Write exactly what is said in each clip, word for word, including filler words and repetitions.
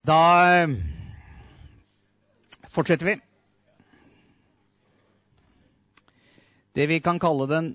Da fortsetter vi. Det vi kan kalle den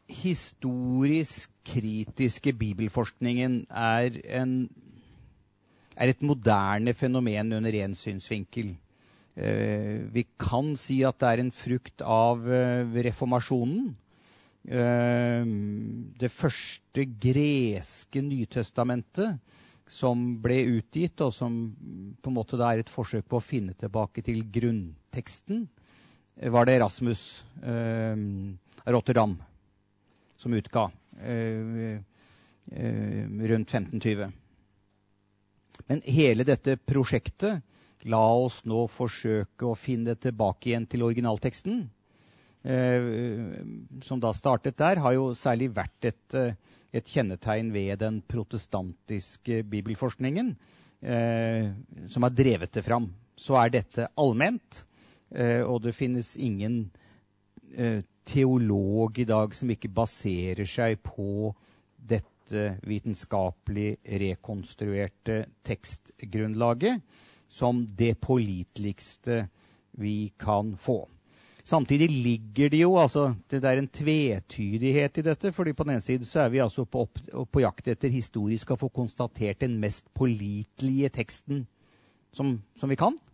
historisk-kritiske bibelforskningen er, en, er et moderne fenomen under en synsvinkel. Eh, vi kan si at det er en frukt av eh, reformasjonen. Eh, det første greske nytestamentet som ble utgitt, og som på en måte da er et forsøk på å finne tilbake til grunnteksten, var det Erasmus eh, Rotterdam som utga eh, eh, rundt femten tjue. Men hele dette prosjektet la oss nå forsøke å finne tilbake igjen til originalteksten, eh, som da startet der, har jo særlig vært et, et kjennetegn ved den protestantiske bibelforskningen, eh, som har drevet det fram. Så er dette allment, eh, og det finnes ingen eh, teolog i dag som ikke baserer seg på dette vitenskapelig rekonstruerte tekstgrunnlaget som det påliteligste vi kan få. Samtidig ligger det jo, altså, det er en tvetydighet i dette, fordi på den ene siden så er vi altså på, opp, på jakt etter historisk å få konstatert den mest pålitelige teksten som, som vi kan.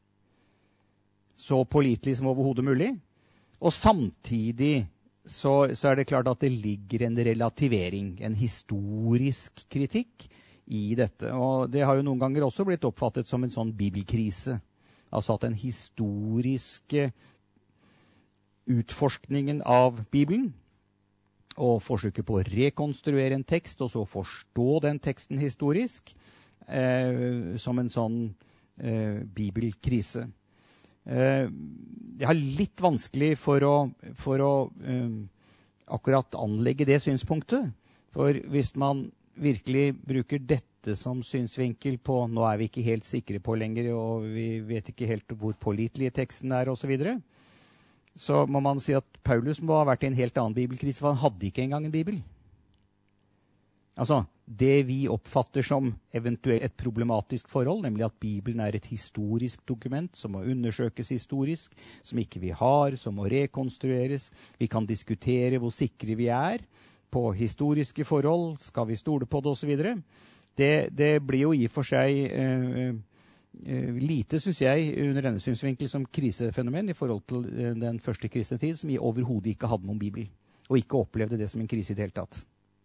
Så pålitelig som overhodet mulig. Og samtidig så, så er det klart at det ligger en relativering, en historisk kritikk i dette. Og det har jo noen ganger også blitt oppfattet som en sånn bibelkrise. Altså at den historiske utforskningen av Bibelen, og forsøket på å rekonstruere en tekst, og så forstå den teksten historisk, eh, som en sånn eh, bibelkrise. Eh, jeg har litt vanskelig for å, for å eh, akkurat anlegge det synspunktet. For hvis man virkelig bruker dette som synsvinkel på nå er vi ikke helt sikre på lenger, og vi vet ikke helt hvor pålitelige teksten er, og så videre, så må man si at Paulus må ha vært i en helt annen bibelkrise, for han hadde ikke engang en bibel. Altså, det vi oppfatter som eventuelt et problematisk forhold, nemlig at Bibelen er et historisk dokument som må undersøkes historisk, som ikke vi har, som må rekonstrueres. Vi kan diskutere hvor sikre vi er på historiske forhold, skal vi stole på det, og så videre. Det, det blir jo i for seg eh, eh, lite, synes jeg, under denne synsvinkel som krisefenomen i forhold til eh, den første kristne tid, som i overhodet ikke hadde noen bibel, og ikke opplevde det som en krise i det hele tatt.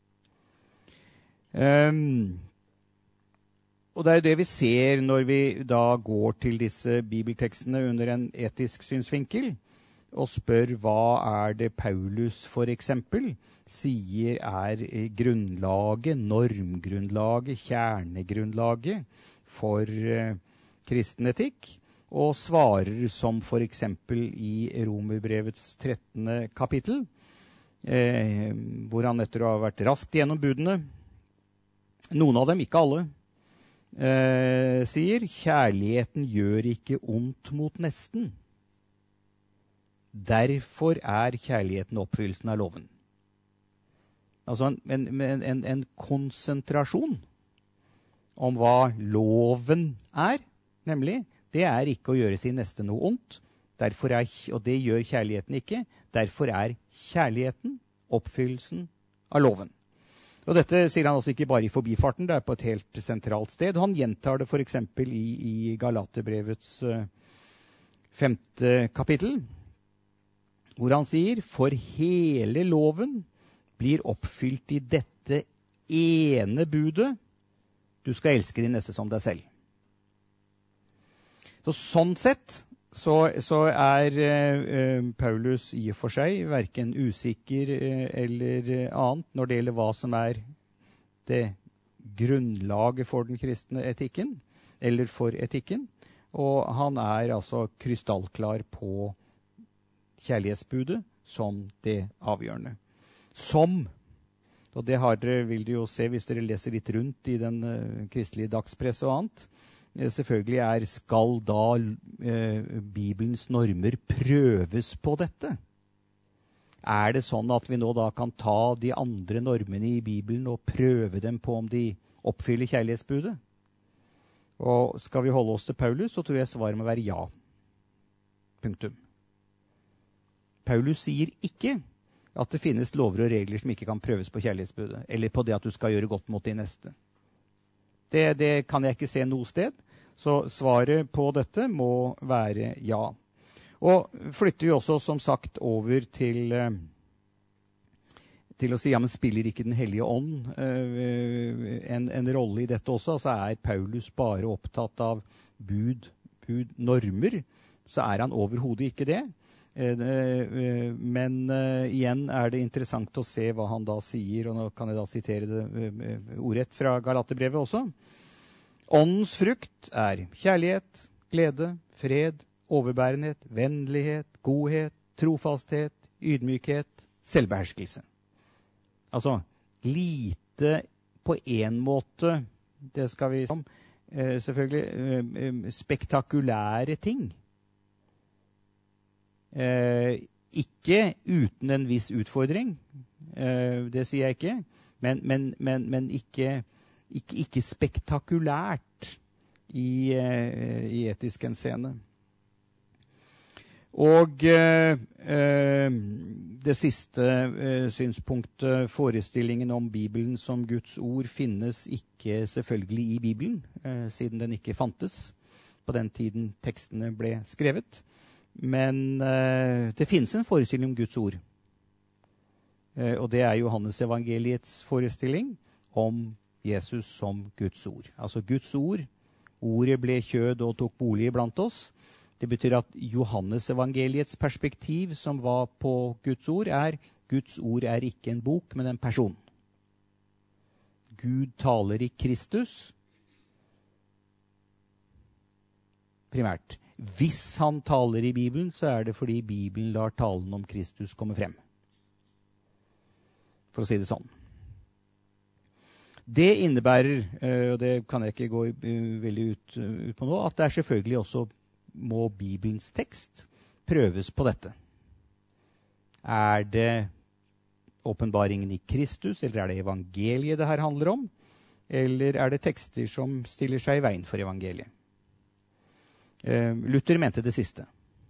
Um, og det er jo det vi ser når vi da går til disse bibeltekstene under en etisk synsvinkel, og spør hva er det Paulus for eksempel sier er grunnlaget, normgrunnlaget, kjernegrunnlaget for uh, kristen etikk, og svarer som for eksempel i Romerbrevets trettende kapittel, eh, hvor han etter å ha vært raskt gjennom budene, noen av dem, ikke alle, eh, sier kjærligheten gjør ikke ondt mot nesten. Derfor er kjærligheten oppfyllelsen av loven. Altså en, en, en, en konsentrasjon om hva loven er, nemlig, det er ikke å gjøre sin neste noe ondt, derfor er, og det gjør kjærligheten ikke, derfor er kjærligheten oppfyllelsen av loven. Og dette sier han altså ikke bare i forbifarten, det er på et helt sentralt sted. Han gjentar det for eksempel i, i Galaterbrevets uh, femte kapittel, hvor han sier, for hele loven blir oppfylt i dette ene budet, du skal elske din neste som deg selv. Så sånn sett, Så, så er eh, Paulus i og for seg hverken usikker eh, eller annet når det gjelder hva som er det grunnlaget for den kristne etikken, eller for etikken. Og han er altså krystallklar på kjærlighetsbudet som det avgjørende. Som, og det har dere, vil dere jo se hvis dere leser litt rundt i den uh, kristelige dagspress og annet, selvfølgelig er, skal da eh, Bibelens normer prøves på dette? Er det sånn at vi nå da kan ta de andre normene i Bibelen og prøve dem på om de oppfyller kjærlighetsbudet? Og skal vi holde oss til Paulus, så tror jeg svaret må være ja. Punktum. Paulus sier ikke at det finnes lover og regler som ikke kan prøves på kjærlighetsbudet, eller på det at du skal gjøre godt mot de neste. Det, det kan jeg ikke se noe sted, så svaret på dette må være ja. Og flytter vi også, som sagt, over til, til å si, ja, men spiller ikke den hellige ånd en, en rolle i dette også? Altså er Paulus bare opptatt av bud, bud, normer, så er han overhodet ikke det. Men igjen er det interessant å se hva han da sier, og nå kan jeg da sitere det ordrett fra Galaterbrevet også. Åndens frukt er kjærlighet, glede, fred, overbærenhet, vennlighet, godhet, trofasthet, ydmykhet, selvbeherskelse. Altså, lite på en måte, det skal vi si om, eh, selvfølgelig, eh, spektakulære ting. Eh, ikke uten en viss utfordring, eh, det sier jeg ikke, men, men, men, men ikke, ikke, ikke spektakulært i, eh, i etisk henseende. Og eh, eh, det siste eh, synspunktet, forestillingen om Bibelen som Guds ord, finnes ikke selvfølgelig i Bibelen, eh, siden den ikke fantes på den tiden tekstene ble skrevet. Men eh, det finnes en forestilling om Guds ord. Eh, og det er Johannes evangeliets forestilling om Jesus som Guds ord. Altså Guds ord, ordet ble kjød og tok bolig blant oss. Det betyr at Johannes evangeliets perspektiv som var på Guds ord er, Guds ord er ikke en bok, men en person. Gud taler i Kristus, primært. Hvis han taler i Bibelen, så er det fordi Bibelen lar talen om Kristus komme frem. For å si det sånn. Det innebærer, og det kan jeg ikke gå veldig ut, ut på nå, at det er selvfølgelig også må Bibelens tekst prøves på dette. Er det åpenbaringen i Kristus, eller er det evangeliet det her handler om? Eller er det tekster som stiller seg i veien for evangeliet? Uh, Luther mente det siste.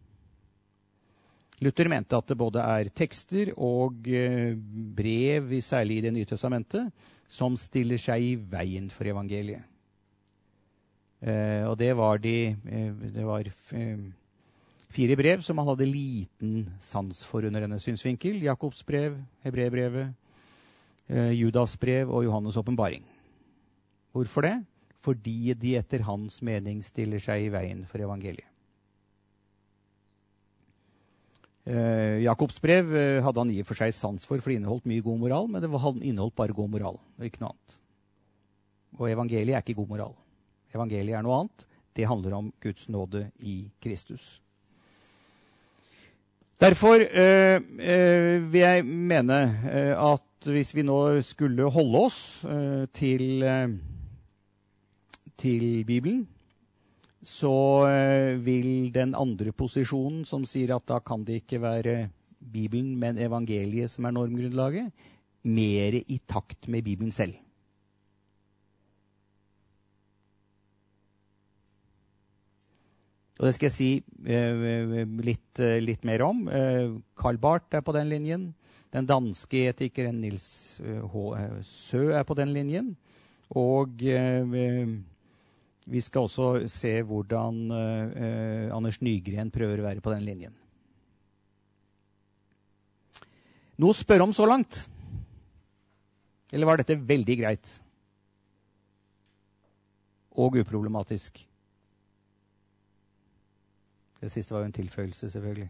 Luther mente at det både er tekster og uh, brev, særlig i Det nye testamentet, som stiller seg i veien for evangeliet. Uh, og det var, de, uh, det var uh, fire brev som han hadde liten sans for under denne synsvinkel. Jakobs brev, Hebreerbrevet, uh, Judas brev og Johannes åpenbaring. Hvorfor det? Fordi de etter hans mening stiller seg i veien for evangeliet. Uh, Jakobs brev uh, hadde han i og for seg sans for, for det inneholdt mye god moral, men det var, inneholdt bare god moral, og ikke noe annet. Og evangeliet er ikke god moral. Evangeliet er noe annet. Det handler om Guds nåde i Kristus. Derfor uh, uh, vil jeg mene uh, at hvis vi nå skulle holde oss uh, til, uh, til Bibelen, så uh, vil den andre posisjonen som sier at da kan det ikke være Bibelen, men evangeliet som er normgrunnlaget, mer i takt med Bibelen selv. Og det skal jeg si eh, litt, litt mer om. Eh, Karl Barth er på den linjen. Den danske etikeren Nils H. Sø er på den linjen. Og eh, vi skal også se hvordan eh, Anders Nygren prøver å være på den linjen. Noe å spørre om så langt? Eller var dette veldig greit? Og uproblematisk? Det siste var jo en tilføyelse, selvfølgelig.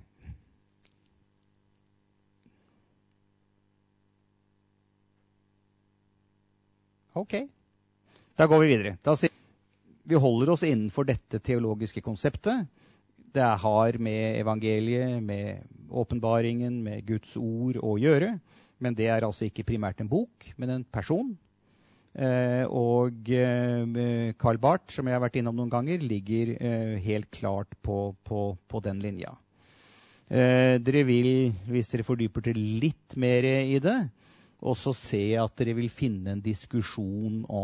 Ok, da går vi videre. Da sier vi holder oss innenfor dette teologiske konseptet. Det har med evangeliet, med åpenbaringen, med Guds ord å gjøre. Men det er altså ikke primært en bok, men en person. Eh, og eh, Karl Barth, som jeg har vært innom noen ganger, ligger eh, helt klart på, på, på den linja. Eh, dere vil, hvis dere fordyper til litt mer i det, også se at dere vil finne en diskusjon om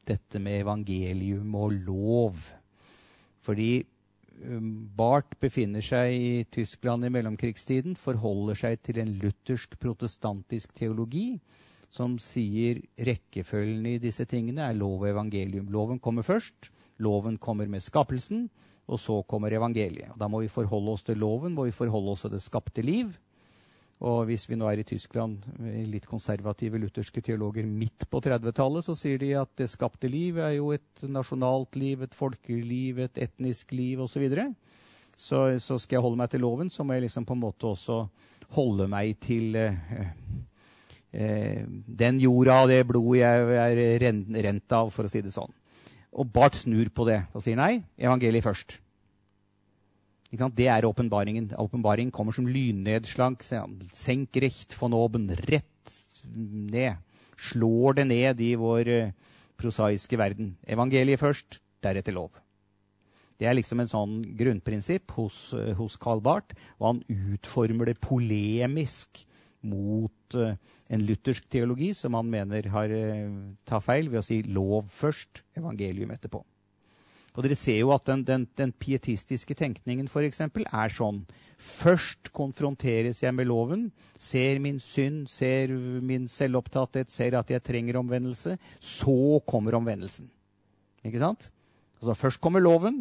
dette med evangelium og lov. Fordi Barth befinner seg i Tyskland i mellomkrigstiden, forholder seg til en luthersk protestantisk teologi, som sier rekkefølgen i disse tingene er lov og evangelium. Loven kommer først, loven kommer med skapelsen, og så kommer evangeliet. Og da må vi forholde oss til loven, må vi forholde oss til det skapte liv. Og hvis vi nå er i Tyskland, litt konservative lutherske teologer midt på trettitallet, så sier de at det skapte liv er jo et nasjonalt liv, et folkeliv, et etnisk liv og så videre. Så, så skal jeg holde meg til loven, så må jeg liksom på en måte også holde meg til eh, eh, den jorda og det blodet jeg er rent, rent av, for å si det sånn. Og Barth snur på det og sier nei, evangeliet først. Det er åpenbaringen. Åpenbaringen kommer som lynnedslag. Senk recht von oben, rett ned. Slår det ned i vår prosaiske verden. Evangeliet først, deretter lov. Det er liksom en sånn grunnprinsipp hos, hos Karl Barth, og han utformer det polemisk mot uh, en luthersk teologi som han mener har uh, tatt feil ved å si lov først, evangelium etterpå. Og dere ser jo at den, den, den pietistiske tenkningen for eksempel er sånn. Først konfronteres jeg med loven, ser min synd, ser min selvopptatthet, ser at jeg trenger omvendelse, så kommer omvendelsen. Ikke sant? Altså først kommer loven,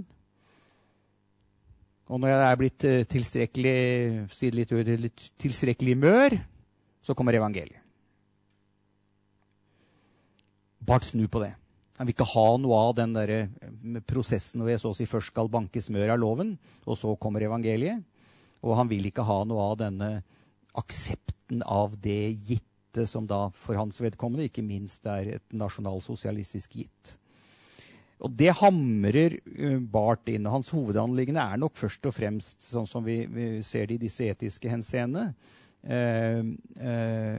og når jeg er blitt uh, tilstrekkelig, sier litt, litt tilstrekkelig mør, så kommer evangeliet. Barth snur på det. Han vil ikke ha noe av den der prosessen hvor jeg så å si først skal banke smør av loven, og så kommer evangeliet. Og han vil ikke ha noe av denne aksepten av det gitte som da for hans vedkommende ikke minst er et nasjonalsosialistisk gitt. Og det hamrer uh, Barth inn, og hans hovedanliggende er nok først og fremst, sånn som vi, vi ser det i disse etiske henseende, uh, uh,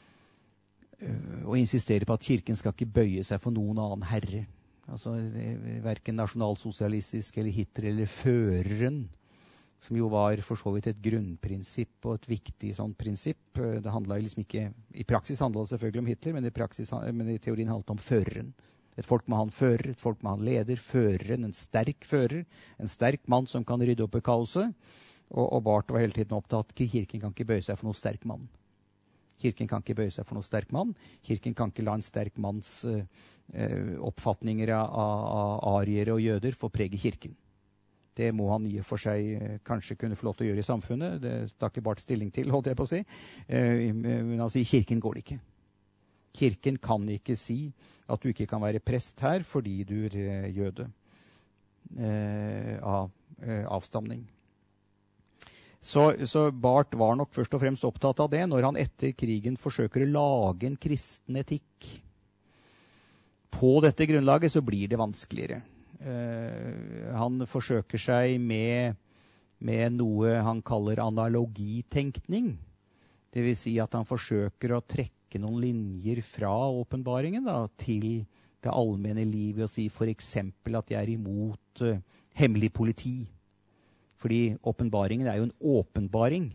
og insistere på at kirken skal ikke bøye seg for noen annen herre. Altså hverken nasjonalsosialistisk eller Hitler eller føreren, som jo var for så vidt et grunnprinsipp og et viktig sånn prinsipp. Det handlet liksom ikke, i praksis handlet det selvfølgelig om Hitler, men i, praksis, men i teorien handlet det om føreren. Et folk må ha en fører, et folk må ha en leder, føreren, en sterk fører, en sterk mann som kan rydde opp i kaoset. Og, og Barth var hele tiden opptatt at kirken kan ikke bøye seg for noen sterk mann. Kirken kan ikke bøye seg for noen sterk mann. Kirken kan ikke la en sterk manns uh, uh, oppfatninger av, av ariere og jøder få prege kirken. Det må han i og for seg uh, kanskje kunne få lov til å gjøre i samfunnet. Det tar ikke Barth stilling til, holdt jeg på å si. Uh, men altså, i kirken går det ikke. Kirken kan ikke si at du ikke kan være prest her fordi du er uh, jøde uh, av uh, avstamning. Så, så Barth var nok først og fremst opptatt av det når han etter krigen forsøker å lage en kristen etikk. På dette grunnlaget så blir det vanskeligere. Uh, han forsøker seg med, med noe han kaller analogitenkning. Det vil si at han forsøker å trekke noen linjer fra åpenbaringen da, til det allmenne livet og si for eksempel at jeg er imot uh, hemmelig politi. Fordi åpenbaringen er jo en åpenbaring.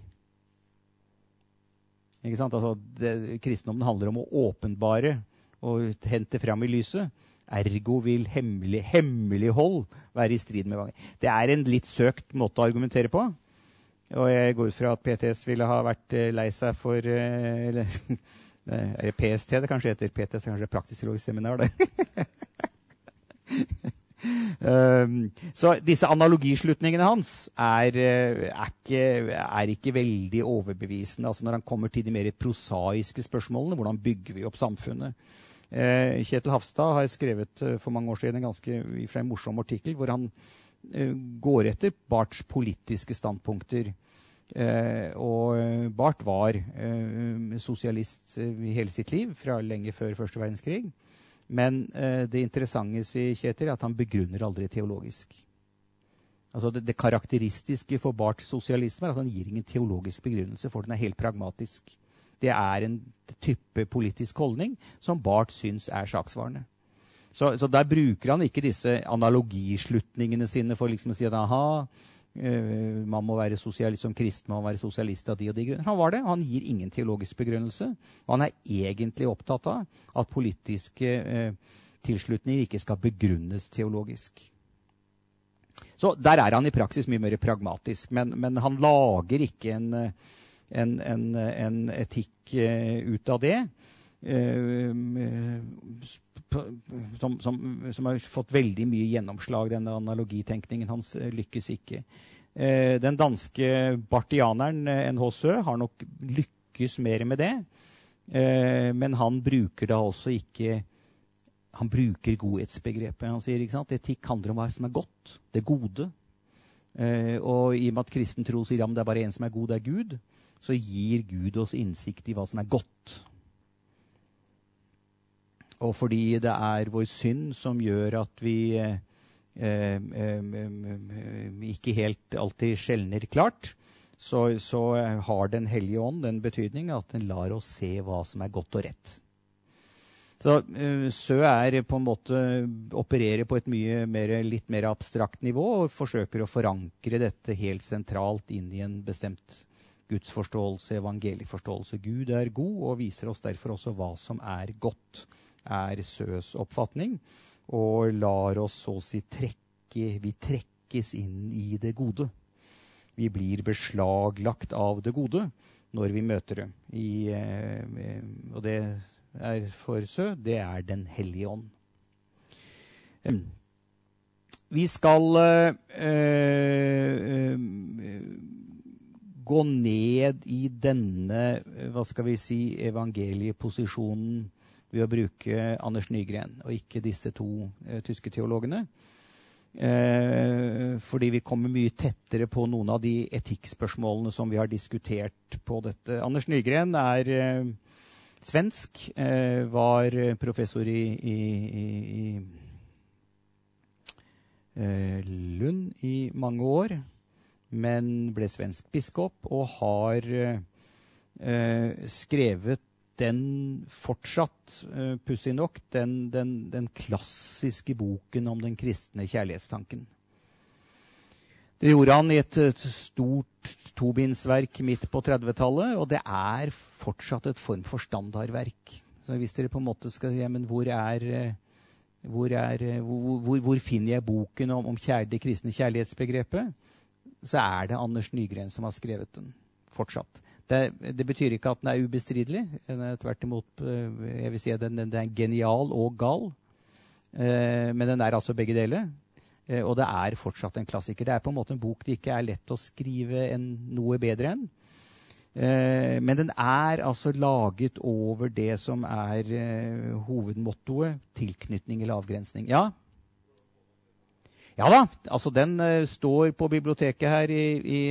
Ikke sant? Altså, det, kristendommen handler om å åpenbare og hente frem i lyset. Ergo vil hemmelig, hemmelighold være i strid med evangeliet. Det er en litt søkt måte å argumentere på. Og jeg går ut fra at P T S ville ha vært uh, lei seg for uh, eller, er det P S T det kanskje heter? P T S er kanskje praktisk teologisk seminar, det. Um, så disse analogislutningene hans er, er, ikke, er ikke veldig overbevisende. Altså når han kommer til de mer prosaiske spørsmålene, hvordan bygger vi opp samfunnet? Uh, Kjetil Hafstad har skrevet uh, for mange år siden en ganske i en morsom artikkel hvor han uh, går etter Barths politiske standpunkter. Uh, og Barth var uh, sosialist uh, i hele sitt liv, fra lenge før første verdenskrig. Men uh, det interessante sier Kjetil er at han begrunner aldri teologisk. Altså det, det karakteristiske for Barths sosialisme er at han gir ingen teologisk begrunnelse, for den er helt pragmatisk. Det er en type politisk holdning som Barth syns er saksvarende. Så, så der bruker han ikke disse analogislutningene sine for liksom å si at aha, Uh, man må være sosialist som kristen, man må være sosialist av de og de grunner. Han var det, han gir ingen teologisk begrunnelse. Og han er egentlig opptatt av at politiske uh, tilslutninger ikke skal begrunnes teologisk. Så der er han i praksis mye mer pragmatisk, men, men han lager ikke en, en, en, en etikk ut av det, som, som, som har fått veldig mye gjennomslag. Denne analogitenkningen hans lykkes ikke. Den danske bartianeren N H Sø har nok lykkes mer med det, men han bruker da også ikke Han bruker godhetsbegrepet. Han sier, ikke sant? Etikk handler om hva som er godt, det gode. Eh, og i og med at kristen tro sier at det er bare en som er god, det er Gud, så gir Gud oss innsikt i hva som er godt. Og fordi det er vår synd som gjør at vi eh, eh, ikke helt alltid skjelner klart, så, så har Den hellige ånd den betydning at den lar oss se hva som er godt og rett. Så uh, Sø er på en måte opererer på et mye mer, litt mer abstrakt nivå og forsøker å forankre dette helt sentralt inn i en bestemt gudsforståelse, evangelieforståelse. Gud er god og viser oss derfor også hva som er godt, er Søs oppfatning, og lar oss så å si trekke, vi trekkes inn i det gode. Vi blir beslaglagt av det gode når vi møter det. I, uh, og det er for Sø, det er Den hellige ånd. Vi skal øh, øh, gå ned i denne, hva skal vi si, evangelieposisjonen ved å bruke Anders Nygren, og ikke disse to øh, tyske teologene. Eh, fordi vi kommer mye tettere på noen av de etikkspørsmålene som vi har diskutert på dette. Anders Nygren er øh, svensk, eh, var professor i, i, i eh, Lund i mange år, men ble svensk biskop og har eh, skrevet den fortsatt, eh, pussig nok, den, den, den klassiske boken om den kristne kjærlighetstanken. Det gjorde han i et, et stort tobindsverk midt på trettitallet, og det er fortsatt et form for standardverk. Så hvis dere på en måte skal si, men hvor er, hvor, er, hvor, hvor, hvor finner jeg boken om, om kjær, det kristne kjærlighetsbegrepet, så er det Anders Nygren som har skrevet den, fortsatt. Det, det betyr ikke at den er ubestridelig, tvert imot, jeg vil si at den, den er genial og gal, men den er altså begge deler. Eh, og det er fortsatt en klassiker. Det er på en måte en bok det ikke er lett å skrive en, noe bedre enn. Eh, men den er altså laget over det som er eh, hovedmottoet, tilknytning eller avgrensning. Ja? Ja da, altså den eh, står på biblioteket her i, i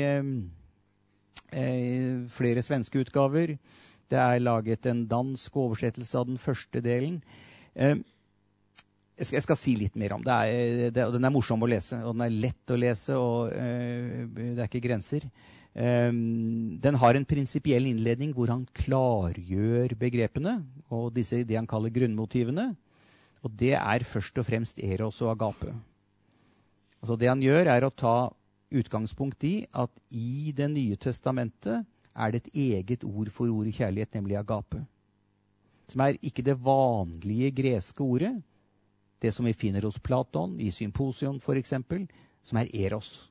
eh, flere svenske utgaver. Det er laget en dansk oversettelse av den første delen. Eh, Jeg skal, jeg skal si litt mer om det. Er, det. Den er morsom å lese, og den er lett å lese, og øh, det er ikke grenser. Um, den har en prinsipiell innledning hvor han klargjør begrepene, og disse, det han kaller grunnmotivene. Og det er først og fremst eros og agape. Altså det han gjør er å ta utgangspunkt i at i Det nye testamentet er det et eget ord for ordet kjærlighet, nemlig agape. Som er ikke det vanlige greske ordet, det som vi finner hos Platon, i Symposion for eksempel, som er eros.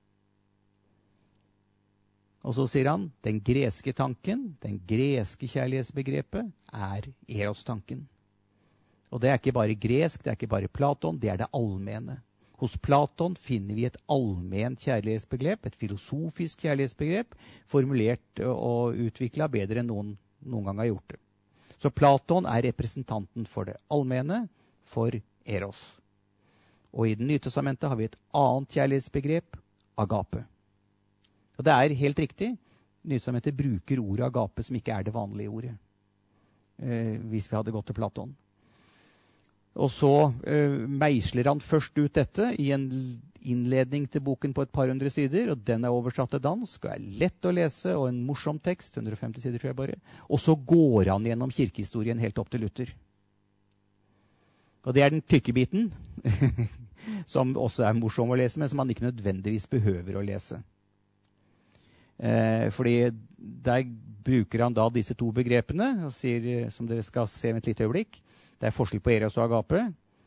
Og så sier han, den greske tanken, den greske kjærlighetsbegrepet, er eros-tanken. Og det er ikke bare gresk, det er ikke bare Platon, det er det allmene. Hos Platon finner vi et allment kjærlighetsbegrep, et filosofisk kjærlighetsbegrep, formulert og utviklet bedre enn noen noen gang har gjort det. Så Platon er representanten for det allmene, for eros. Og i Det nye testamentet har vi et annet kjærlighetsbegrep, agape. Og det er helt riktig, Det nye testamentet bruker ordet agape som ikke er det vanlige ordet, eh, hvis vi hadde gått til Platon. Og så eh, meisler han først ut dette i en innledning til boken på et par hundre sider, og den er oversatt til dansk, og er lett å lese, og en morsom tekst, hundre og femti sider tror jeg bare. Og så går han gjennom kirkehistorien helt opp til Luther. Og det er den tykke biten, som også er morsom å lese, men som man ikke nødvendigvis behøver å lese. Eh, fordi der bruker han da disse to begrepene, og sier, som dere skal se med et lite øyeblikk, det er forskjell på eros og agape.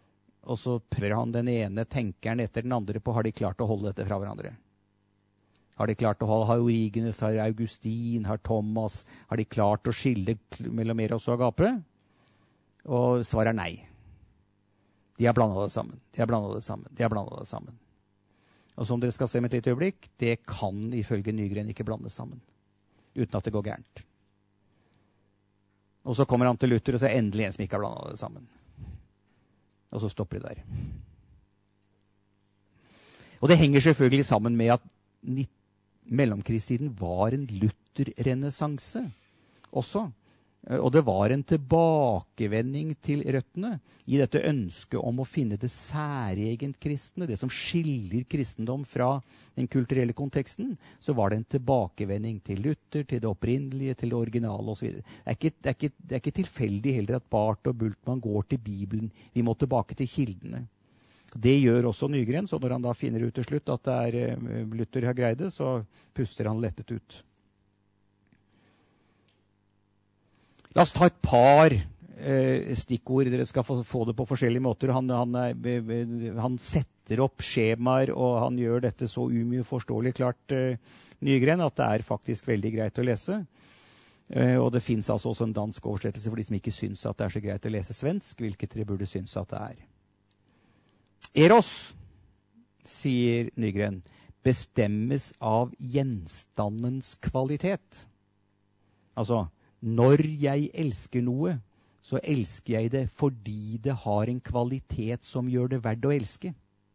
og så prøver han den ene tenkeren etter den andre på, har de klart å holde dette fra hverandre? Har de klart å holde, har Origenes, har Augustin, har Thomas, har de klart å skille mellom Eros og Agape? Og svaret er nei. De har blandet det sammen, de har blandet det sammen, de har blandet det sammen. Og som dere skal se med et litt øyeblikk, det kan ifølge Nygren ikke blandes sammen, uten at det går gærent. Og så kommer han til Luther, og så er endelig en som ikke har blandet det sammen. Og så stopper de der. Og det henger selvfølgelig sammen med at mellomkrigstiden var en Luther-renessanse også. Og det var en tilbakevending til røttene i dette ønsket om å finne det særegent kristne, det som skiller kristendom fra den kulturelle konteksten. Så var det en tilbakevending til Luther, til det opprinnelige, til det originale og så videre. Det er ikke, det er ikke, det er ikke tilfeldig heller at Barth og Bultmann går til Bibelen. Vi må tilbake til kildene. Det gjør også Nygren, så når han da finner ut til slutt at det er Luther har greid det, så puster han lettet ut. La oss ta et par eh, stikkord. Dere skal få, få det på forskjellige måter. Han, han, er, han setter opp skjemaer, og han gjør dette så umye forståelig klart, eh, Nygren, at det er faktisk veldig greit å lese. Eh, og det finnes altså også en dansk oversettelse for de som ikke synes at det er så greit å lese svensk, hvilket dere burde synes at det er. Eros, sier Nygren, bestemmes av gjenstandens kvalitet. Altså, når jeg elsker noe, så elsker jeg det fordi det har en kvalitet som gjør det verdt å elske.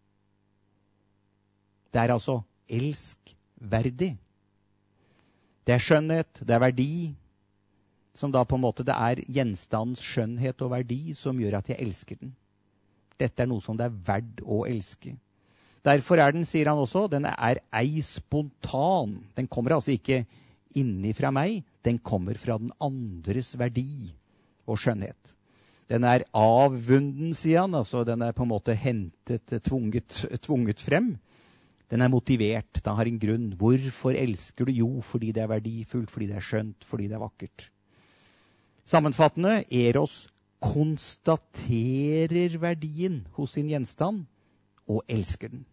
Det er altså elskverdig. Det er skjønnhet, det er verdi, som da på en måte det er gjenstandens skjønnhet og verdi som gjør at jeg elsker den. Dette er noe som det er verdt å elske. Derfor er den, sier han også, den er ei spontan. Den kommer altså ikke inni fra meg, den kommer fra den andres verdi og skjønnhet. Den er avvunden, sier han, altså den er på en måte hentet, tvunget, tvunget frem. Den er motivert, den har en grunn. Hvorfor elsker du? Jo, fordi det er verdifullt, fordi det er skjønt, fordi det er vakkert. Sammenfattende, Eros konstaterer verdien hos sin gjenstand og elsker den.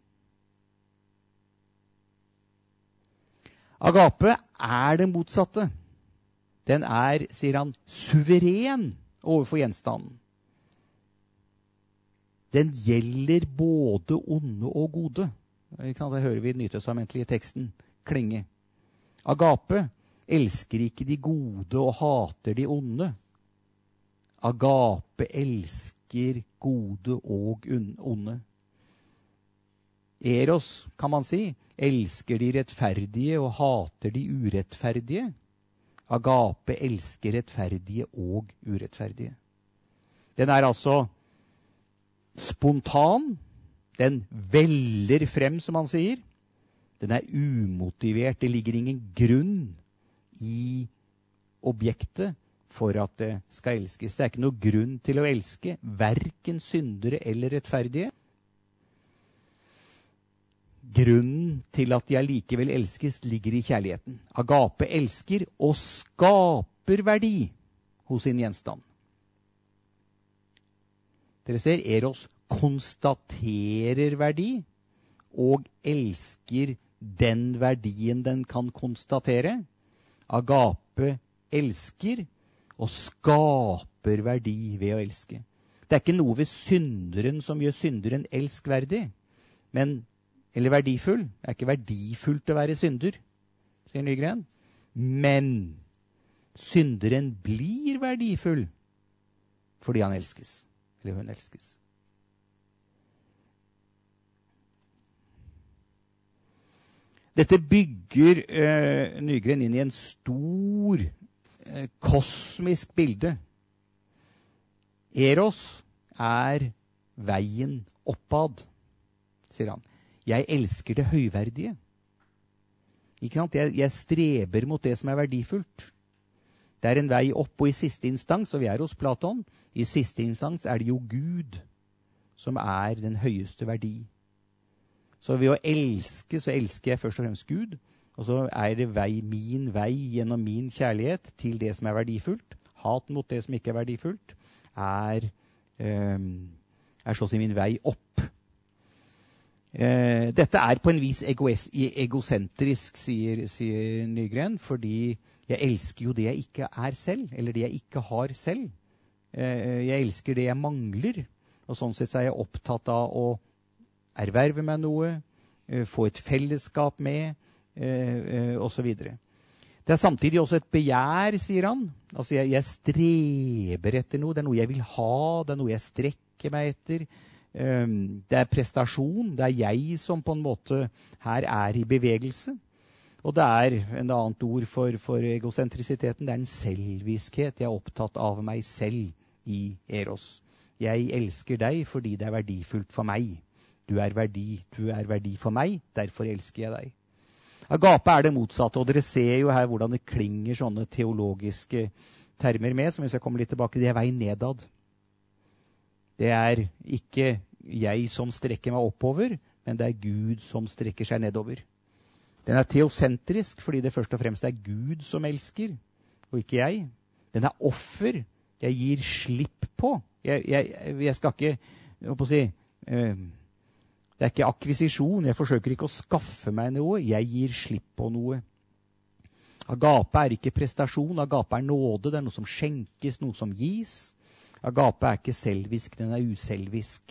Agape er det motsatte. Den er, sier han, suveren overfor gjenstanden. Den gjelder både onde og gode. Det hører vi i den nytestamentlige teksten klinge. Agape elsker ikke de gode og hater de onde. Agape elsker gode og onde. Eros, kan man si, elsker de rettferdige og hater de urettferdige. Agape elsker rettferdige og urettferdige. Den er altså spontan. Den veller frem, som man sier. Den er umotivert. Det ligger ingen grunn i objektet for at det skal elskes. Det er ikke noe grunn til å elske, hverken syndere eller rettferdige. Grunnen til at de allikevel elskes ligger i kjærligheten. Agape elsker og skaper verdi hos sin gjenstand. Dere ser, Eros konstaterer verdi og elsker den verdien den kan konstatere. Agape elsker og skaper verdi ved å elske. Det er ikke noe ved synderen som gjør synderen elskverdig, men eller verdifull. Det er ikke verdifullt å være synder, sier Nygren. Men synderen blir verdifull fordi han elskes, eller hun elskes. Dette bygger øh, Nygren inn i en stor øh, kosmisk bilde. Eros er veien oppad, sier han. Jeg elsker det høyverdige. Ikke sant? Jeg, jeg streber mot det som er verdifullt. Det er en vei opp, og i siste instans, og vi er hos Platon, i siste instans er det jo Gud som er den høyeste verdi. Så ved å elske, så elsker jeg først og fremst Gud, og så er det vei, min vei gjennom min kjærlighet til det som er verdifullt. Hat mot det som ikke er verdifullt er, um, er så å si min vei opp. Eh, dette er på en vis egoes, egosentrisk, sier, sier Nygren, fordi jeg elsker jo det jeg ikke er selv, eller det jeg ikke har selv. Eh, jeg elsker det jeg mangler, og sånn sett så er jeg opptatt av å erverve meg noe, eh, få et fellesskap med, eh, eh, og så videre. Det er samtidig også et begjær, sier han. Altså jeg, jeg streber etter noe, det er noe jeg vil ha, det er noe jeg strekker meg etter. Um, det er prestasjon, det er jeg som på en måte her er i bevegelse. Og det er en annet ord for, for egosentrisiteten, det er en selviskhet. Jeg er opptatt av meg selv i Eros. Jeg elsker deg fordi det er verdifullt for meg. Du er verdi, du er verdi for meg, derfor elsker jeg deg. Agape er det motsatte, og dere ser jo her hvordan det klinger sånne teologiske termer med, som vi skal komme litt tilbake, det er vei nedad. Det er ikke jeg som strekker meg oppover, men det er Gud som strekker seg nedover. Den er teosentrisk, fordi det først og fremst er Gud som elsker, og ikke jeg. Den er offer, jeg gir slipp på. Jeg, jeg, jeg skal ikke, jeg håper å si... Øh, Det er ikke akvisisjon, jeg forsøker ikke å skaffe meg noe, jeg gir slipp på noe. Agape er ikke prestasjon, agape er nåde, det er noe som skjenkes, noe som gis. Agape er ikke selvisk, den er uselvisk.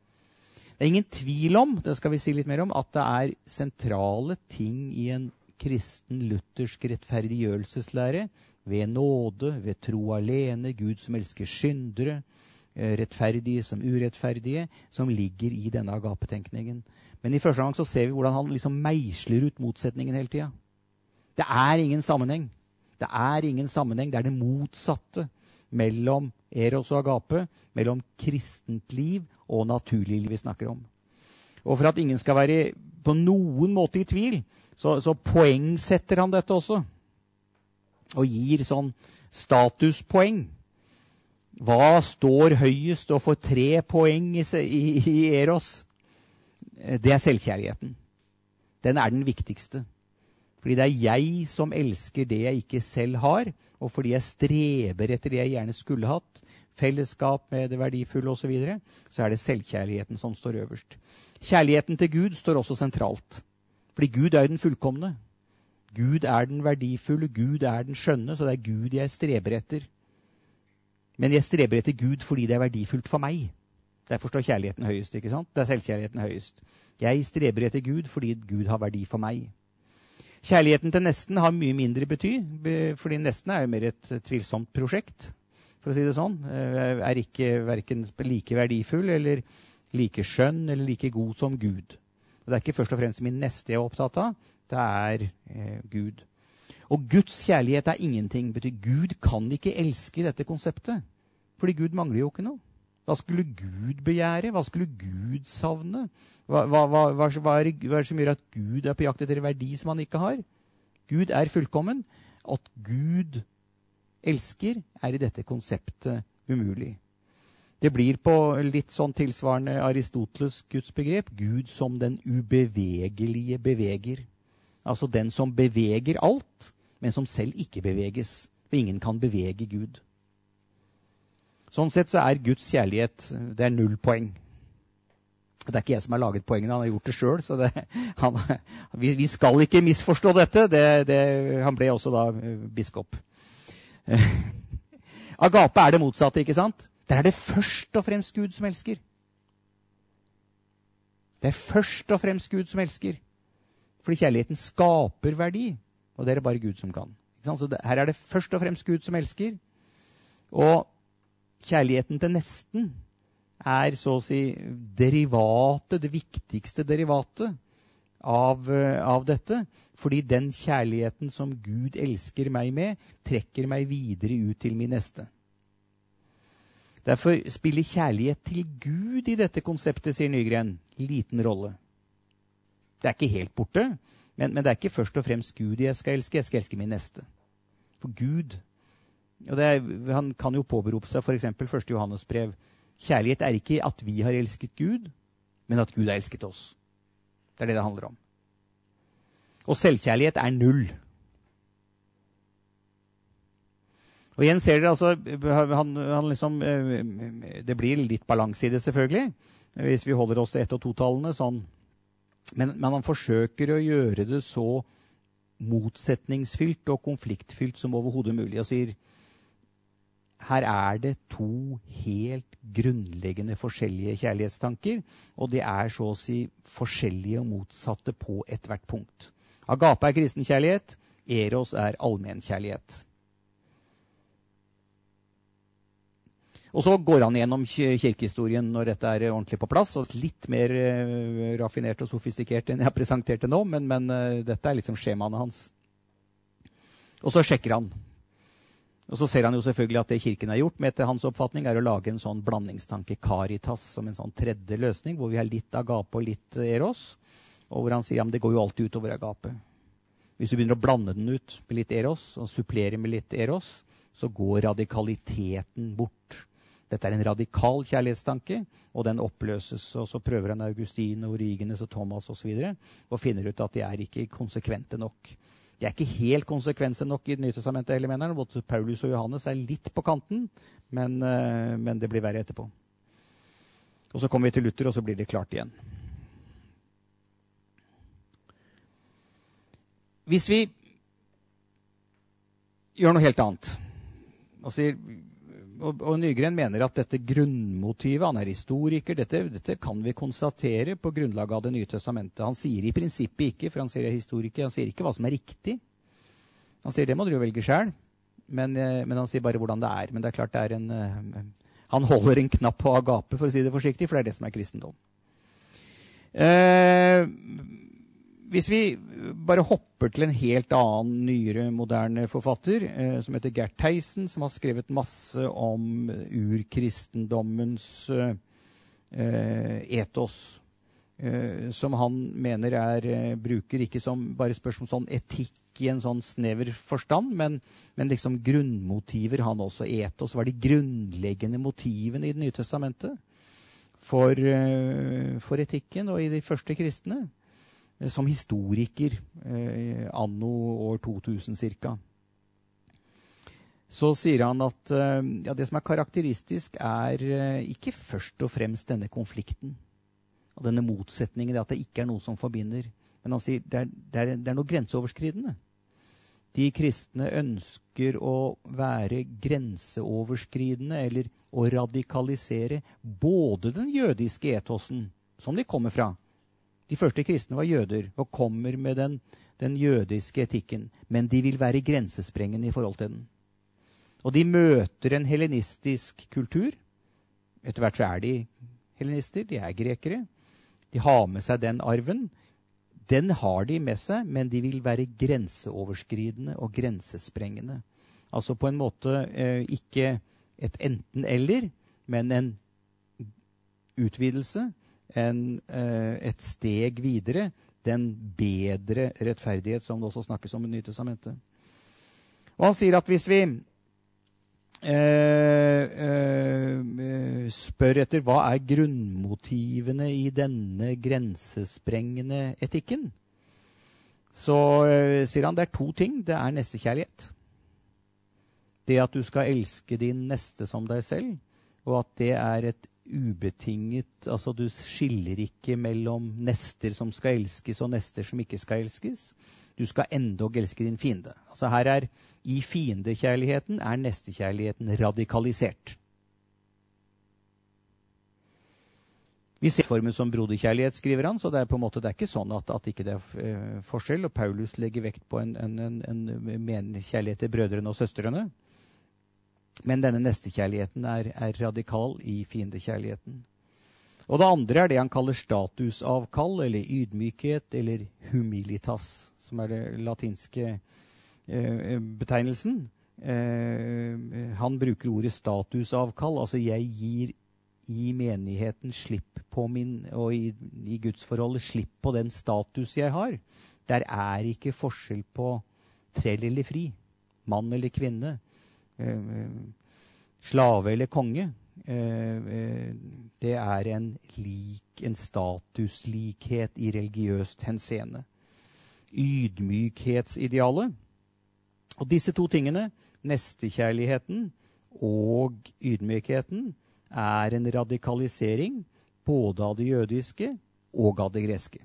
Det er ingen tvil om, det skal vi si litt mer om, at det er sentrale ting i en kristen luthersk rettferdiggjørelseslære, ved nåde, ved tro alene, Gud som elsker syndere, rettferdige som urettferdige, som ligger i denne agapetenkningen. Men i første gang så ser vi hvordan han liksom meisler ut motsetningen hele tiden. Det er ingen sammenheng. Det er ingen sammenheng, det er det motsatte mellom Eros og agape, mellom kristent liv og naturlig liv vi snakker om. Og for at ingen skal være på noen måte i tvil, så, så poengsetter han dette også. Og gir sånn statuspoeng. Hva står høyest og får tre poeng i, i, i Eros? Det er selvkjærligheten. Den er den viktigste. Fordi det er jeg som elsker det jeg ikke selv har, og fordi jeg streber etter det jeg gjerne skulle hatt, fellesskap med det verdifulle og så videre, så er det selvkjærligheten som står øverst. Kjærligheten til Gud står også sentralt. Fordi Gud er den fullkomne. Gud er den verdifulle, Gud er den skjønne, så det er Gud jeg streber etter. Men jeg streber etter Gud fordi det er verdifullt for meg. Derfor står kjærligheten høyest, ikke sant? Det er selvkjærligheten høyest. Jeg streber etter Gud fordi Gud har verdi for meg. Kjærligheten til nesten har mye mindre bety, fordi nesten er jo mer et tvilsomt prosjekt, for å si det sånn. Er ikke hverken like verdifull, eller like skjønn, eller like god som Gud. Og det er ikke først og fremst min neste jeg er opptatt av, det er eh, Gud. Og Guds kjærlighet er ingenting. Betyr Gud kan ikke elske dette konseptet. Fordi Gud mangler jo ikke noe. Hva skulle Gud begjære? Hva skulle Gud savne? Hva, hva, hva, hva, hva, er, det, hva er det som gjør at Gud er på jakt etter verdi som han ikke har? Gud er fullkommen. At Gud elsker er i dette konseptet umulig. Det blir på litt sånn tilsvarende Aristoteles Guds begrep. Gud som den ubevegelige beveger. Altså den som beveger alt, men som selv ikke beveges. For ingen kan bevege Gud. Sånn sett så er Guds kjærlighet, det er null poeng. Det er ikke jeg som har laget poengene, han har gjort det selv, så det, han, vi, vi skal ikke misforstå dette. Det, det, han ble også da biskop. Agape er det motsatte, ikke sant? Der er det først og fremst Gud som elsker. Det er først og fremst Gud som elsker. Fordi kjærligheten skaper verdi, og det er det bare Gud som kan. Så det, her er det først og fremst Gud som elsker, og kjærligheten til nesten er så å si derivatet, det viktigste derivatet av, av dette, fordi den kjærligheten som Gud elsker meg med, trekker meg videre ut til min neste. Derfor spiller kjærlighet til Gud i dette konseptet, sier Nygren, liten rolle. Det er ikke helt borte, men, men det er ikke først og fremst Gud jeg skal elske, jeg skal elske min neste. For Gud, og det er, han kan jo påberope seg for eksempel første Johannes brev, kjærlighet er ikke at vi har elsket Gud, men at Gud har elsket oss. Det er det det handler om. Og selvkjærlighet er null. Og igjen ser dere, altså, han, han liksom, det blir litt balanse i det selvfølgelig, hvis vi holder oss til ett- og to-tallene, sånn. Men, men han forsøker å gjøre det så motsetningsfylt og konfliktfylt som overhodet mulig, og sier, her er det to helt grunnleggende forskjellige kjærlighetstanker, og det er så å si forskjellige og motsatte på et hvert punkt. Agape er kristen kjærlighet, eros er allmennkjærlighet. Og så går han gjennom kirkehistorien når dette er ordentlig på plass, og litt mer uh, raffinert og sofistikert enn jeg har presentert det nå, men, men uh, dette er liksom skjemaene hans. Og så sjekker han. Og så ser han jo selvfølgelig at det kirken har gjort med etter hans oppfatning er å lage en sånn blandingstanke, caritas, som en sånn tredje løsning, hvor vi har litt agape og litt eros, og hvor han sier, ja, men det går jo alltid ut over agape. Hvis du begynner å blande den ut med litt eros, og supplere med litt eros, så går radikaliteten bort. Dette er en radikal kjærlighetstanke, og den oppløses, og så prøver han Augustin, Origenes og Thomas og så videre, og finner ut at de er ikke konsekvente nok. De er ikke helt konsekvense nok i det nye testamentet, hele mener han. Både Paulus og Johannes er litt på kanten, men, uh, men det blir verre etterpå. Og så kommer vi til Luther, og så blir det klart igjen. Hvis vi gjør noe helt annet, og sier, Og, og Nygren mener at dette grunnmotivet, han er historiker, dette, dette kan vi konstatere på grunnlag av det nye testamentet. Han sier i prinsippet ikke, for han sier historiker, han sier ikke hva som er riktig. Han sier det må du jo velge selv, men, men han sier bare hvordan det er. Men det er klart det er en, han holder en knapp på agape, for å si det forsiktig, for det er det som er kristendom. Eh, Hvis vi bare hopper til en helt annen, nyere, moderne forfatter, eh, som heter Gert Theissen, som har skrevet masse om urkristendommens eh, ethos, eh, som han mener er, eh, bruker ikke som bare spørsmål sånn etikk i en sånn snever forstand, men, men liksom grunnmotiver han også. Ethos var de grunnleggende motivene i Det nye testamentet for, eh, for etikken og i de første kristne. Som historiker eh, anno år to tusen cirka. Så sier han at eh, ja, det som er karakteristisk er eh, ikke først og fremst denne konflikten, og denne motsetningen, det at det ikke er noe som forbinder. Men han sier det er, det er, det er noe grenseoverskridende. De kristne ønsker å være grenseoverskridende, eller å radikalisere både den jødiske etosen, som de kommer fra. De første kristne var jøder og kommer med den, den jødiske etikken, men de vil være grensesprengende i forhold til den. Og de møter en hellenistisk kultur. Etter hvert så er de hellenister, de er grekere. De har med seg den arven. Den har de med seg, men de vil være grenseoverskridende og grensesprengende. Altså på en måte eh, ikke et enten-eller, men en utvidelse, En, eh, et steg videre, den bedre rettferdighet som det også snakkes om i Nye testamentet. Og han sier at hvis vi eh, eh, spør etter hva er grunnmotivene i denne grensesprengende etikken, så eh, sier han det er to ting. Det er nestekjærlighet. Det at du skal elske din neste som deg selv, og at det er et ubetinget, altså du skiller ikke mellom nester som skal elskes og nester som ikke skal elskes. Du skal endog elske din fiende. Altså her er, i fiendekjærligheten er nestekjærligheten radikalisert. Vi ser formen som broderkjærlighet, skriver han, så det er på en måte, det er ikke sånn at, at ikke det er uh, forskjell, og Paulus legger vekt på en, en, en, en kjærlighet til brødrene og søstrene. Men denne nestekjærligheten er, er radikal i fiendekjærligheten. Og det andre er det han kaller statusavkall, eller ydmykhet, eller humilitas, som er det latinske eh, betegnelsen. Eh, han bruker ordet statusavkall, altså jeg gir i menigheten slipp på min, og i, i gudsforholdet slipp på den status jeg har. Der er ikke forskjell på trell eller fri, mann eller kvinne, slave eller konge. Det er en lik, en statuslikhet i religiøst henseende. Ydmykhetsidealet. Og disse to tingene nestekjærligheten og ydmykheten er en radikalisering både av det jødiske og av det greske.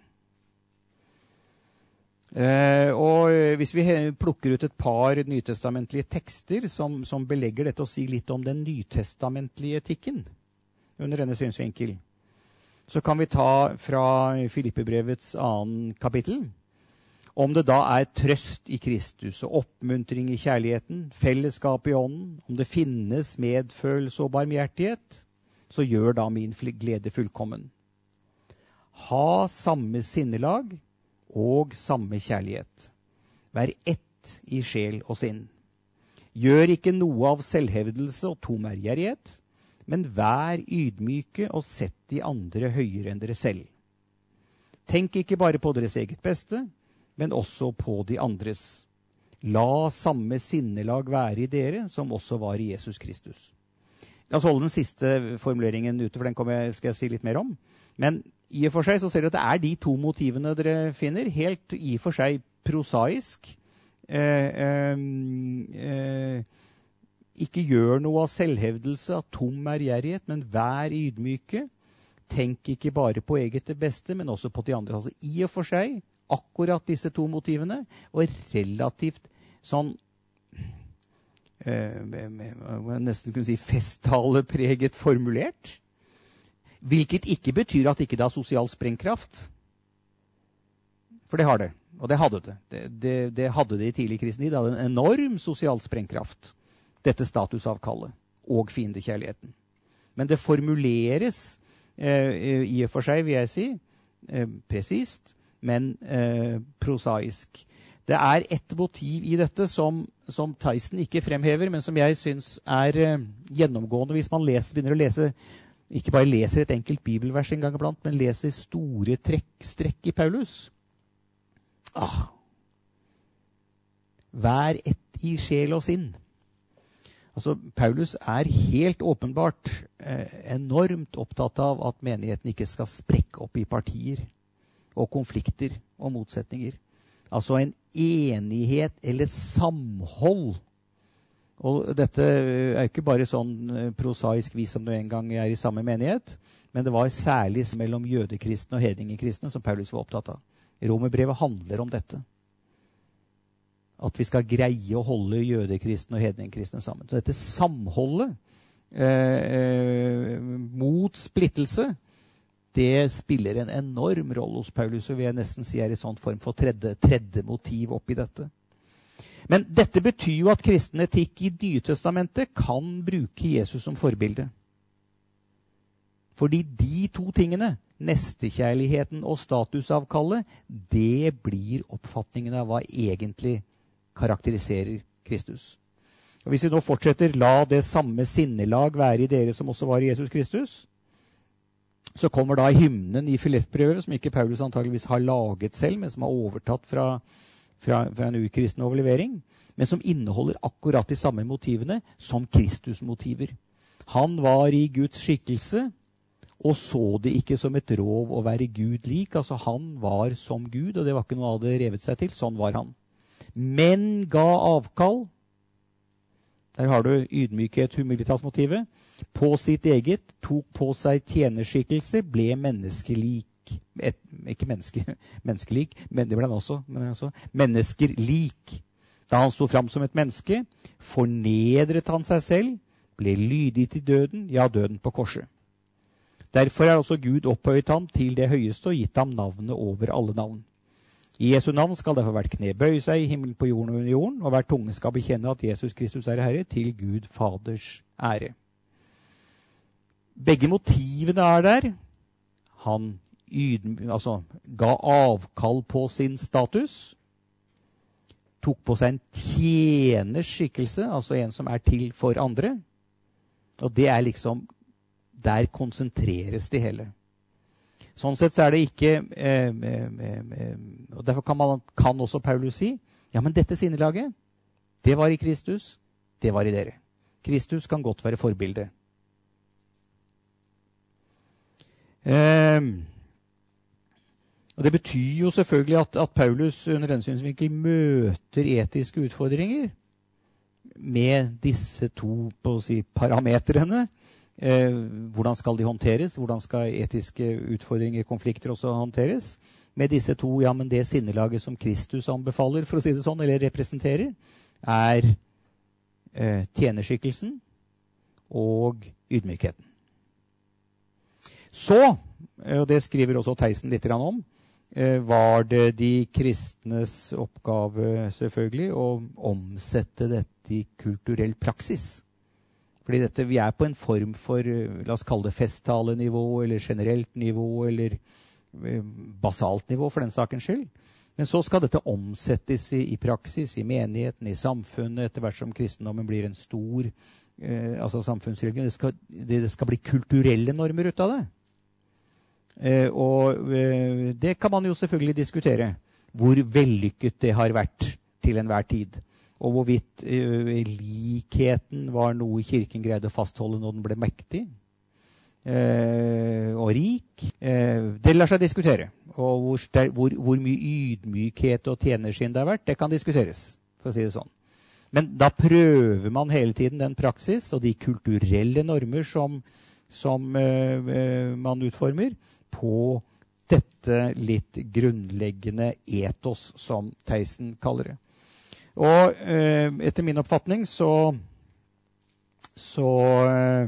Eh, og hvis vi plukker ut et par nytestamentlige tekster som, som belegger dette og sier litt om den nytestamentlige etikken under denne synsvinkel, så kan vi ta fra Filippebrevets annen kapittel. Om det da er trøst i Kristus og oppmuntring i kjærligheten, fellesskap i ånden, om det finnes medfølelse og barmhjertighet, så gjør da min glede fullkommen. Ha samme sinnelag og samme kjærlighet. Vær ett i sjel og sinn. Gjør ikke noe av selvhevdelse og tom ærgjerrighet, men vær ydmyke og sett de andre høyere enn dere selv. Tenk ikke bare på deres eget beste, men også på de andres. La samme sinnelag være i dere, som også var i Jesus Kristus. La oss holde den siste formuleringen ute, for den kommer jeg, skal jeg si litt mer om. Men i og for seg så ser du at det er de to motivene dere finner, helt i og for seg prosaisk. Eh, eh, eh, ikke gjør noe av selvhevdelse, av tom ærgjerrighet, men vær ydmyke. Tenk ikke bare på eget det beste, men også på de andre. Altså i og for seg, akkurat disse to motivene, og relativt sånn, eh, med, med, med, nesten kunne si festtalepreget formulert, hvilket ikke betyr at ikke det har sosial sprengkraft. For det har det, og det hadde det. Det, det, det hadde det i tidlig kristen tid. Det hadde en enorm sosial sprengkraft, dette statusavkallet og fiendekjærligheten. Men det formuleres eh, i og for seg, vil jeg si, eh, presist, men eh, prosaisk. Det er et motiv i dette som, som Tyson ikke fremhever, men som jeg synes er eh, gjennomgående hvis man leser, begynner å lese, ikke bare leser et enkelt bibelvers en gang iblant, men leser store trekk, strekk i Paulus. Ah. Vær ett i sjel og sinn. Altså, Paulus er helt åpenbart eh, enormt opptatt av at menigheten ikke skal sprekke opp i partier og konflikter og motsetninger. Altså en enighet eller samhold. Og dette er ikke bare sånn prosaisk vis som du en gang er i samme menighet, men det var særlig mellom jødekristne og hedningekristne som Paulus var opptatt av. Romerbrevet handler om dette. At vi skal greie å holde jødekristne og hedningekristne sammen. Så dette samholdet eh, eh, mot splittelse, det spiller en enorm rolle hos Paulus, og vil jeg nesten si er i sånn form for tredje, tredje motiv oppi dette. Men dette betyr jo at kristen etikk i Nytestamentet kan bruke Jesus som forbilde. Fordi de to tingene, nestekjærligheten og statusavkallet, det blir oppfatningen av hva egentlig karakteriserer Kristus. Og hvis vi nå fortsetter, la det samme sinnelag være i dere som også var i Jesus Kristus, så kommer da hymnen i Filippbrevet, som ikke Paulus antageligvis har laget selv, men som har overtatt fra, fra, fra en ukristen overlevering, men som inneholder akkurat de samme motivene som Kristus-motiver. Han var i Guds skikkelse, og så det ikke som et rov å være Gud lik. Altså han var som Gud, og det var ikke noe av det revet seg til. Sånn var han. Men ga avkall. Der har du ydmykhet, humilitasmotivet. På sitt eget, tok på seg tjenerskikkelse, ble menneskelik. Et, ikke menneske, menneskelik, men det ble han også, men også. Mennesker lik. Da han stod fram som et menneske, fornedret han seg selv, ble lydig til døden, ja, døden på korset. Derfor er også Gud opphøyet ham til det høyeste og gitt ham navnet over alle navn. I Jesu navn skal derfor hvert kne bøye seg i himmelen på jorden og under jorden, og hver tunge skal bekjenne at Jesus Kristus er Herre, til Gud Faders ære. Begge motivene er der. Han ydm, altså, ga avkall på sin status, tok på seg en tjeners skikkelse, altså en som er til for andre, og det er liksom, der konsentreres det hele. Sånn sett så er det ikke, eh, eh, eh, og derfor kan, man, kan også Paulus si, ja, men dette sinnelaget, det var i Kristus, det var i dere. Kristus kan godt være forbilde. Eh, og det betyr jo selvfølgelig at, at Paulus under denne synsvinkel møter etiske utfordringer med disse to på å si, parametrene. Eh, hvordan skal de håndteres? Hvordan skal etiske utfordringer, konflikter også håndteres? Med disse to, ja, men det sinnelaget som Kristus anbefaler, for å si det sånn, eller representerer, er eh, tjenerskikkelsen og ydmykheten. Så, og det skriver også Theisen litt om, eh, var det de kristnes oppgave selvfølgelig å omsette dette i kulturell praksis. Fordi dette, vi er på en form for, la oss kalle det festtalenivå, eller generelt nivå, eller eh, basalt nivå for den sakens skyld. Men så skal dette omsettes i, i praksis, i menigheten, i samfunnet, etter hvert som kristendommen blir en stor eh, altså samfunnsreligion. Det skal, det, det skal bli kulturelle normer ut av det. Eh, og eh, det kan man jo selvfølgelig diskutere, hvor vellykket det har vært til enhver tid. Og hvorvidt uh, likheten var noe kirken greide å fastholde når den ble mektig uh, og rik. Uh, det lar seg diskutere. Og hvor, ster- hvor, hvor mye ydmykhet og tjenerskinn det har vært, det kan diskuteres, for å si det sånn. Men da prøver man hele tiden den praksis og de kulturelle normer som, som uh, uh, man utformer på dette litt grunnleggende etos, som Theisen kaller det. Og eh, etter min oppfatning så, så eh,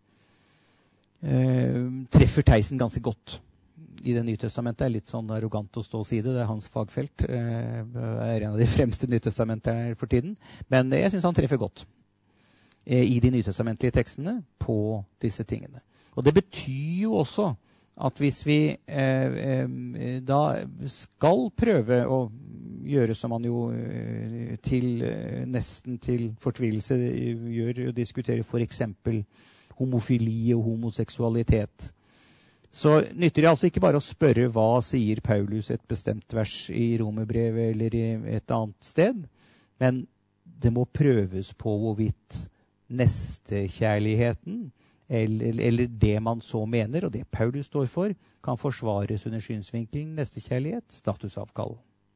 eh, treffer Theisen ganske godt i det Nye Testamentet. Det er litt sånn arrogant å stå og si det, det er hans fagfelt. Eh, er en av de fremste nytestamenterne for tiden. Men jeg synes han treffer godt eh, i de nytestamentlige tekstene på disse tingene. Og det betyr jo også at hvis vi eh, eh, da skal prøve å gjøre som man jo eh, til, eh, nesten til fortvilelse gjør, og diskuterer for eksempel homofili og homoseksualitet, så nytter det altså ikke bare å spørre hva sier Paulus et bestemt vers i Romerbrevet eller i et annet sted, men det må prøves på hvorvidt nestekjærligheten Eller, eller det man så mener, og det Paulus står for, kan forsvares under synsvinkelen nestekjærlighet, statusavkall.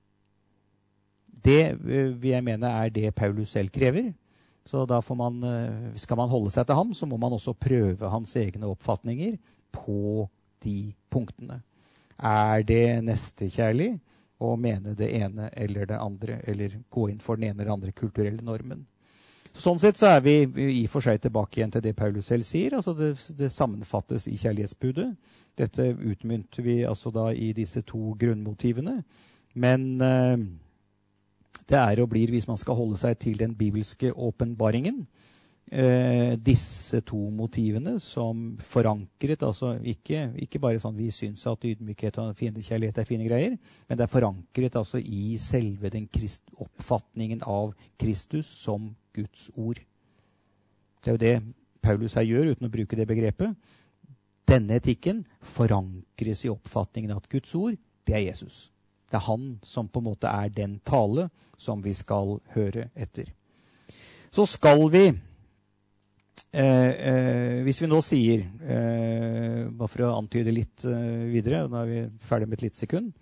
Det vil jeg mene er det Paulus selv krever. Så da får man, skal man holde seg til ham, så må man også prøve hans egne oppfatninger på de punktene. Er det nestekjærlig å mene det ene eller det andre, eller gå inn for den ene eller andre kulturelle normen? Sånn sett så er vi i og for seg tilbake igjen til det Paulus selv sier. Altså det, det sammenfattes i kjærlighetsbudet. Dette utmynter vi altså da i disse to grunnmotivene. Men eh, det er og blir, hvis man skal holde seg til den bibelske åpenbaringen, eh, disse to motivene som forankret, altså ikke, ikke bare sånn vi synes at ydmykhet og fiendekjærlighet er fine greier, men det er forankret altså i selve den krist, oppfatningen av Kristus som Guds ord. Det er jo det Paulus her gjør, uten å bruke det begrepet. Denne etikken forankres i oppfatningen at Guds ord, det er Jesus. Det er han som på en måte er den tale som vi skal høre etter. Så skal vi, eh, eh, hvis vi nå sier, eh, bare for å antyde litt eh, videre, nå er vi ferdig med et litt sekund,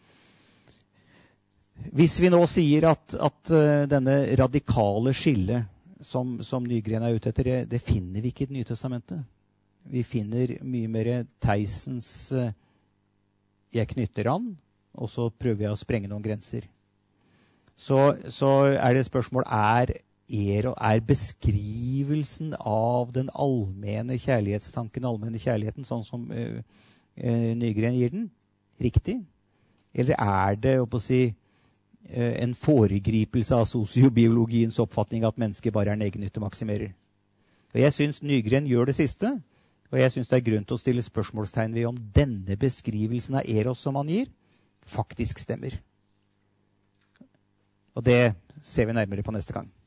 hvis vi nå sier at, at uh, denne radikale skille som, som Nygren er ute etter, det, det finner vi ikke i Det Nye Testamentet. Vi finner mye mer Theisens uh, jeg knytter an, og så prøver jeg å sprenge noen grenser. Så, så er det et spørsmål, er, er, er beskrivelsen av den allmenne kjærlighetstanken, allmenne kjærligheten, sånn som uh, uh, Nygren gir den, riktig? Eller er det, å si, en foregripelse av sosiobiologiens oppfatning at mennesket bare er en egennyttemaksimerer? Og jeg synes Nygren gjør det siste, og jeg synes det er grunn til å stille spørsmålstegn ved om denne beskrivelsen av Eros som han gir, faktisk stemmer. Og det ser vi nærmere på neste gang.